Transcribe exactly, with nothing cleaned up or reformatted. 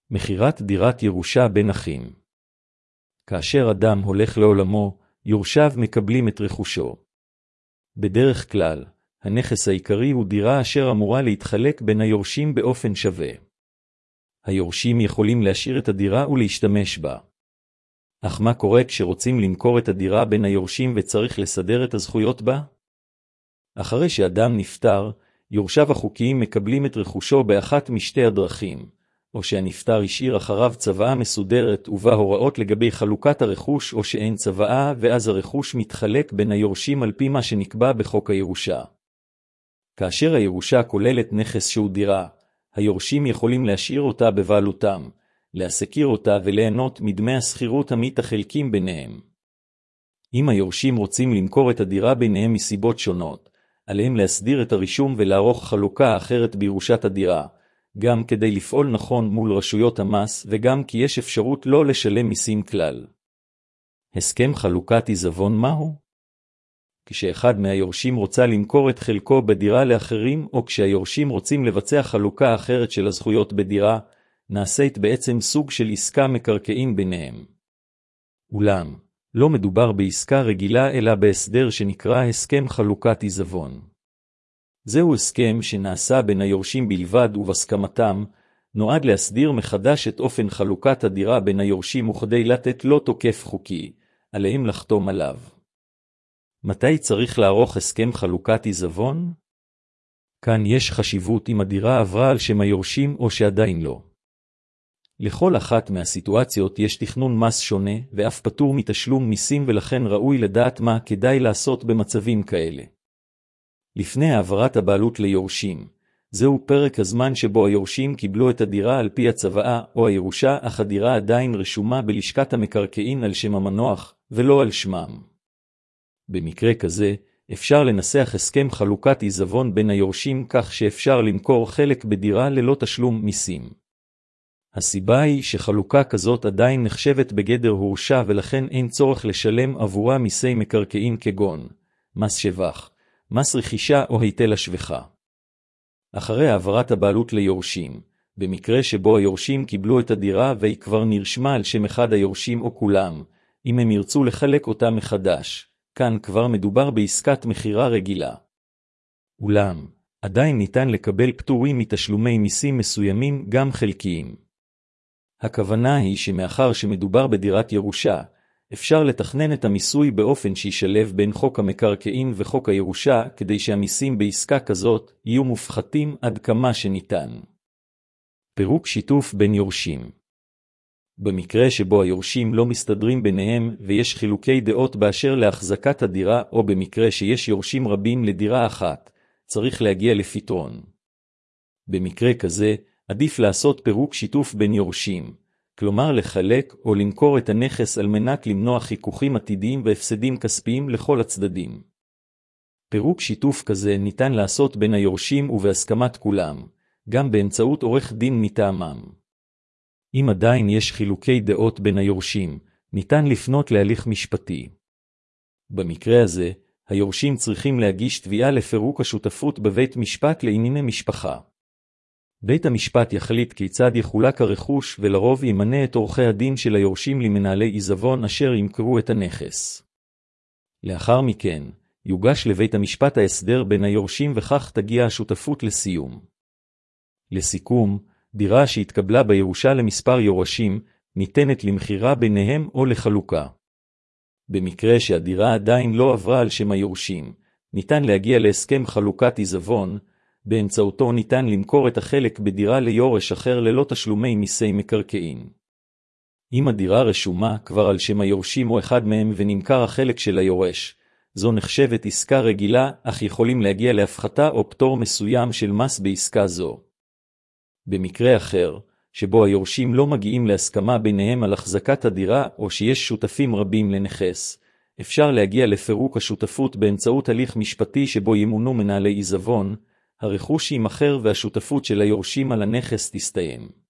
מכירת דירת ירושה בין אחים. כאשר אדם הולך לעולמו, יורשיו מקבלים את רכושו. בדרך כלל, הנכס העיקרי הוא דירה אשר אמורה להתחלק בין היורשים באופן שווה. היורשים יכולים להשאיר את הדירה ולהשתמש בה. אך מה קורה כשרוצים למכור את הדירה בין היורשים וצריך לסדר את הזכויות בה? אחרי שאדם נפטר, יורשיו החוקיים מקבלים את רכושו באחת משתי הדרכים, או שהנפטר השאיר אחריו צוואה מסודרת ובה הוראות לגבי חלוקת הרכוש, או שאין צוואה ואז הרכוש מתחלק בין היורשים על פי מה שנקבע בחוק הירושה. כאשר הירושה כוללת נכס שהוא דירה, היורשים יכולים להשאיר אותה בבעלותם, להשכיר אותה וליהנות מדמי השכירות המתחלקים ביניהם. אם היורשים רוצים למכור את הדירה ביניהם מסיבות שונות, עליהם להסדיר את הרישום ולערוך חלוקה אחרת בירושת הדירה, גם כדי לפעול נכון מול רשויות המס וגם כי יש אפשרות לא לשלם מיסים כלל. הסכם חלוקת עיזבון מהו? כשאחד מהיורשים רוצה למכור את חלקו בדירה לאחרים, או כשהיורשים רוצים לבצע חלוקה אחרת של הזכויות בדירה, נעשית בעצם סוג של עסקה מקרקעין ביניהם. אולם, לא מדובר בעסקה רגילה אלא בהסדר שנקרא הסכם חלוקת עיזבון. זהו הסכם שנעשה בין היורשים בלבד ובהסכמתם, נועד להסדיר מחדש את אופן חלוקת הדירה בין היורשים וכדי לתת לו תוקף חוקי, עליהם לחתום עליו. מתי צריך לערוך הסכם חלוקת עיזבון? כאן יש חשיבות אם הדירה עברה על שם היורשים או שעדיין לא. לכל אחת מהסיטואציות יש תכנון מס שונה ואף פטור מתשלום מיסים, ולכן ראוי לדעת מה כדאי לעשות במצבים כאלה. לפני העברת הבעלות ליורשים, זהו פרק הזמן שבו היורשים קיבלו את הדירה על פי הצוואה או הירושה, אך הדירה עדיין רשומה בלשכת המקרקעין על שם המנוח ולא על שמם. במקרה כזה, אפשר לנסח הסכם חלוקת עיזבון בין היורשים כך שאפשר למכור חלק בדירה ללא תשלום מיסים. הסיבה היא שחלוקה כזאת עדיין נחשבת בגדר הורשה ולכן אין צורך לשלם עבורה מיסי מקרקעין כגון מס שבח, מס רכישה או היטל השבחה. אחרי העברת הבעלות ליורשים, במקרה שבו היורשים קיבלו את הדירה והיא כבר נרשמה על שם אחד היורשים או כולם, אם הם ירצו לחלק אותה מחדש, כאן כבר מדובר בעסקת מחירה רגילה. אולם, עדיין ניתן לקבל פטורים מתשלומי מיסים מסוימים גם חלקיים. הכוונה היא שמאחר שמדובר בדירת ירושה, אפשר לתכנן את המיסוי באופן שישלב בין חוק המקרקעין וחוק הירושה, כדי שהמיסים בעסקה כזאת יהיו מופחתים עד כמה שניתן. פירוק שיתוף בין יורשים. במקרה שבו היורשים לא מסתדרים ביניהם ויש חילוקי דעות באשר להחזקת הדירה, או במקרה שיש יורשים רבים לדירה אחת, צריך להגיע לפתרון. במקרה כזה, עדיף לעשות פירוק שיתוף בין יורשים, כלומר לחלק או למכור את הנכס על מנת למנוע חיכוכים עתידיים והפסדים כספיים לכל הצדדים. פירוק שיתוף כזה ניתן לעשות בין היורשים ובהסכמת כולם, גם באמצעות עורך דין מטעמם. אם עדיין יש חילוקי דעות בין היורשים, ניתן לפנות להליך משפטי. במקרה הזה, היורשים צריכים להגיש תביעה לפירוק השותפות בבית משפט לענייני משפחה. בית המשפט יחליט כיצד יחולק הרכוש ולרוב ימנה את עורכי הדין של היורשים למנהלי עיזבון אשר ימכרו את הנכס. לאחר מכן, יוגש לבית המשפט ההסדר בין היורשים וכך תגיע השותפות לסיום. לסיכום, דירה שהתקבלה בירושה למספר יורשים ניתנת למכירה ביניהם או לחלוקה. במקרה שהדירה עדיין לא עברה על שם היורשים, ניתן להגיע להסכם חלוקת עיזבון, באמצעותו ניתן למכור את החלק בדירה ליורש אחר ללא תשלומי מיסי מקרקעין. אם הדירה רשומה כבר על שם היורשים או אחד מהם ונמכר החלק של היורש, זו נחשבת עסקה רגילה, אך יכולים להגיע להפחתה או פטור מסוים של מס בעסקה זו. במקרה אחר, שבו היורשים לא מגיעים להסכמה ביניהם על החזקת הדירה או שיש שותפים רבים לנכס, אפשר להגיע לפירוק השותפות באמצעות הליך משפטי שבו ימונו מנהלי עיזבון, הרכוש יימכר והשותפות של היורשים על הנכס תסתיים.